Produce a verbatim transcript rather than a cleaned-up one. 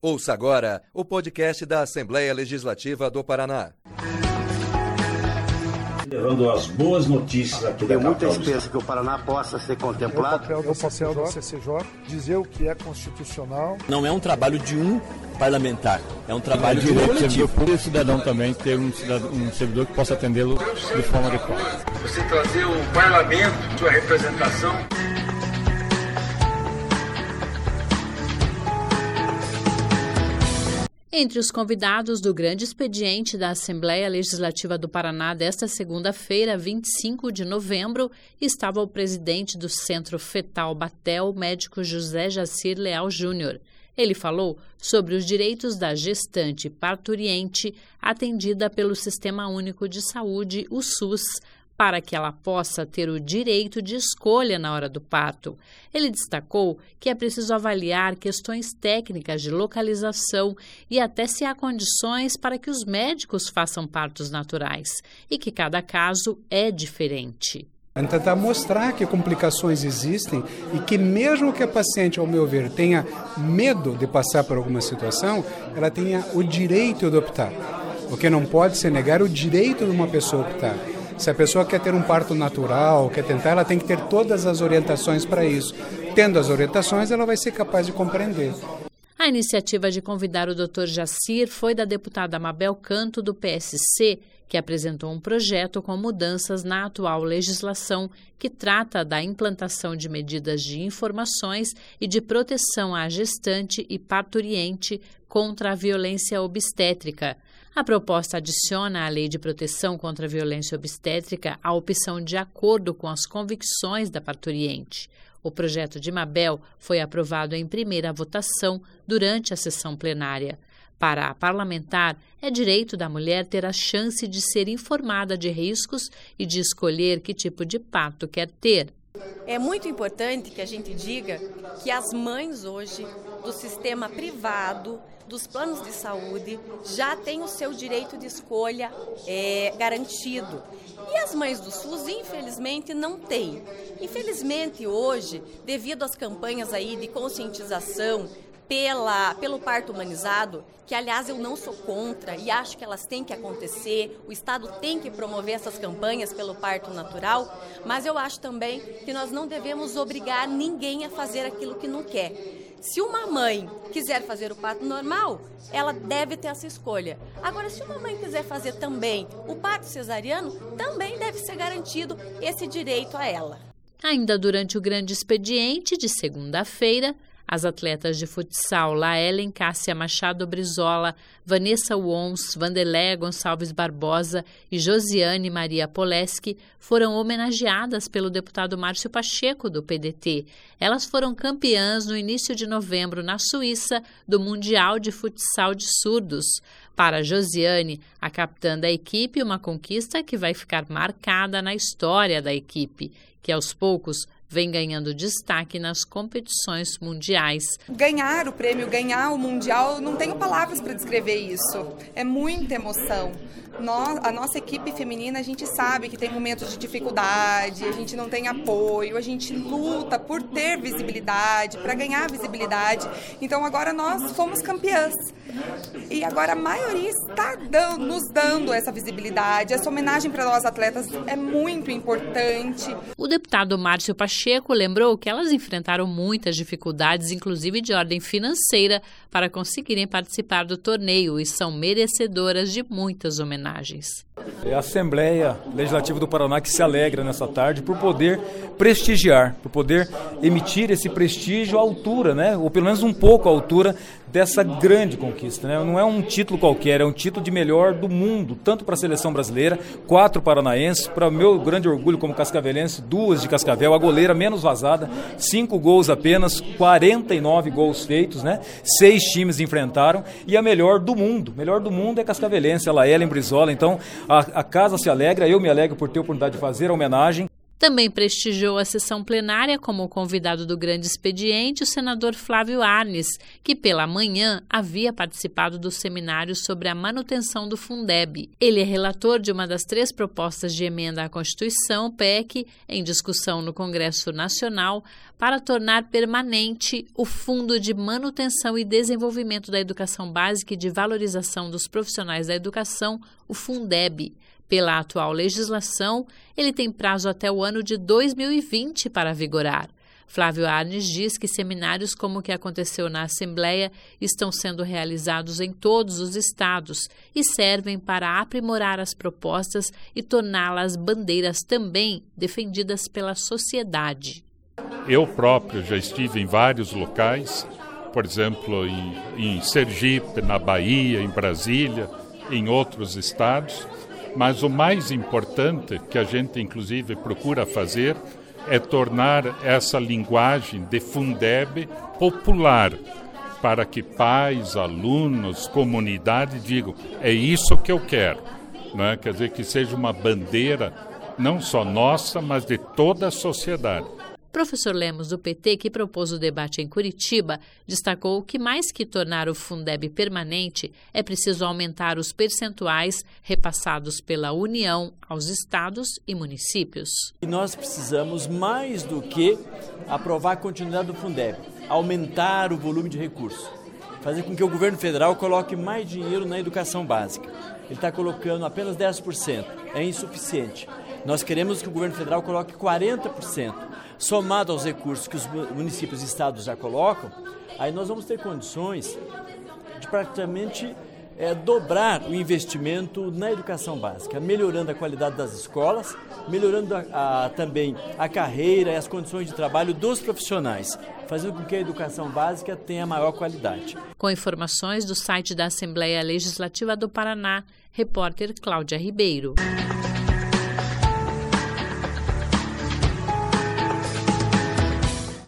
Ouça agora o podcast da Assembleia Legislativa do Paraná. Levando as boas notícias aqui da capital. Tem muita esperança que o Paraná possa ser contemplado. É o papel do, papel do C C J dizer o que é constitucional. Não é um trabalho de um parlamentar, é um trabalho de um coletivo. Por o cidadão também ter um, cidadão, um servidor que possa atendê-lo de forma adequada. Você trazer o parlamento, sua representação. Entre os convidados do grande expediente da Assembleia Legislativa do Paraná desta segunda-feira, vinte e cinco de novembro, estava o presidente do Centro Fetal Batel, médico José Jacir Leal Júnior. Ele falou sobre os direitos da gestante parturiente atendida pelo Sistema Único de Saúde, o SUS, para que ela possa ter o direito de escolha na hora do parto. Ele destacou que é preciso avaliar questões técnicas de localização e até se há condições para que os médicos façam partos naturais e que cada caso é diferente. Tentar mostrar que complicações existem e que mesmo que a paciente, ao meu ver, tenha medo de passar por alguma situação, ela tenha o direito de optar. O que não pode ser negar o direito de uma pessoa optar. Se a pessoa quer ter um parto natural, quer tentar, ela tem que ter todas as orientações para isso. Tendo as orientações, ela vai ser capaz de compreender. A iniciativa de convidar o doutor Jacir foi da deputada Mabel Canto, do P S C, que apresentou um projeto com mudanças na atual legislação que trata da implantação de medidas de informações e de proteção à gestante e parturiente contra a violência obstétrica. A proposta adiciona à Lei de Proteção contra a Violência Obstétrica a opção de acordo com as convicções da parturiente. O projeto de Mabel foi aprovado em primeira votação durante a sessão plenária. Para a parlamentar, é direito da mulher ter a chance de ser informada de riscos e de escolher que tipo de parto quer ter. É muito importante que a gente diga que as mães hoje do sistema privado, dos planos de saúde, já têm o seu direito de escolha é, garantido. E as mães do SUS, infelizmente, não têm. Infelizmente, hoje, devido às campanhas aí de conscientização pela, pelo parto humanizado, que, aliás, eu não sou contra e acho que elas têm que acontecer, o Estado tem que promover essas campanhas pelo parto natural, mas eu acho também que nós não devemos obrigar ninguém a fazer aquilo que não quer. Se uma mãe quiser fazer o parto normal, ela deve ter essa escolha. Agora, se uma mãe quiser fazer também o parto cesariano, também deve ser garantido esse direito a ela. Ainda durante o grande expediente de segunda-feira, as atletas de futsal Laelen Cássia Machado Brizola, Vanessa Wons, Vanderlé Gonçalves Barbosa e Josiane Maria Poleski foram homenageadas pelo deputado Márcio Pacheco, do P D T. Elas foram campeãs no início de novembro na Suíça do Mundial de Futsal de Surdos. Para Josiane, a capitã da equipe, uma conquista que vai ficar marcada na história da equipe, que aos poucos vem ganhando destaque nas competições mundiais. Ganhar o prêmio, ganhar o Mundial, não tenho palavras para descrever isso. É muita emoção. Nós, a nossa equipe feminina, a gente sabe que tem momentos de dificuldade, a gente não tem apoio, a gente luta por ter visibilidade, para ganhar visibilidade. Então agora nós fomos campeãs. E agora a maioria está dando, nos dando essa visibilidade. Essa homenagem para nós atletas é muito importante. O deputado Márcio Pacheco lembrou que elas enfrentaram muitas dificuldades, inclusive de ordem financeira, para conseguirem participar do torneio e são merecedoras de muitas homenagens. É a Assembleia Legislativa do Paraná que se alegra nessa tarde por poder prestigiar, por poder emitir esse prestígio à altura, né? Ou pelo menos um pouco à altura dessa grande conquista, né? Não é um título qualquer, é um título de melhor do mundo, tanto para a seleção brasileira, quatro paranaenses, para o meu grande orgulho como cascavelense, duas de Cascavel, a goleira menos vazada, cinco gols apenas, quarenta e nove gols feitos, né? Seis times enfrentaram e a melhor do mundo, melhor do mundo é cascavelense, a Laelen Brizola. Então a, a casa se alegra, eu me alegro por ter a oportunidade de fazer a homenagem. Também prestigiou a sessão plenária como convidado do grande expediente o senador Flávio Arnes, que pela manhã havia participado do seminário sobre a manutenção do Fundeb. Ele é relator de uma das três propostas de emenda à Constituição, P E C, em discussão no Congresso Nacional, para tornar permanente o Fundo de Manutenção e Desenvolvimento da Educação Básica e de Valorização dos Profissionais da Educação, o Fundeb. Pela atual legislação, ele tem prazo até o ano de dois mil e vinte para vigorar. Flávio Arnes diz que seminários como o que aconteceu na Assembleia estão sendo realizados em todos os estados e servem para aprimorar as propostas e torná-las bandeiras também defendidas pela sociedade. Eu próprio já estive em vários locais, por exemplo, em, em Sergipe, na Bahia, em Brasília, em outros estados. Mas o mais importante que a gente, inclusive, procura fazer é tornar essa linguagem de Fundeb popular, para que pais, alunos, comunidade digam, é isso que eu quero. Né? Quer dizer, que seja uma bandeira não só nossa, mas de toda a sociedade. Professor Lemos, do P T, que propôs o debate em Curitiba, destacou que mais que tornar o Fundeb permanente, é preciso aumentar os percentuais repassados pela União aos estados e municípios. E nós precisamos mais do que aprovar a continuidade do Fundeb, aumentar o volume de recursos, fazer com que o governo federal coloque mais dinheiro na educação básica. Ele está colocando apenas dez por cento, é insuficiente. Nós queremos que o governo federal coloque quarenta por cento. Somado aos recursos que os municípios e estados já colocam, aí nós vamos ter condições de praticamente é, dobrar o investimento na educação básica, melhorando a qualidade das escolas, melhorando a, a, também a carreira e as condições de trabalho dos profissionais, fazendo com que a educação básica tenha maior qualidade. Com informações do site da Assembleia Legislativa do Paraná, repórter Cláudia Ribeiro.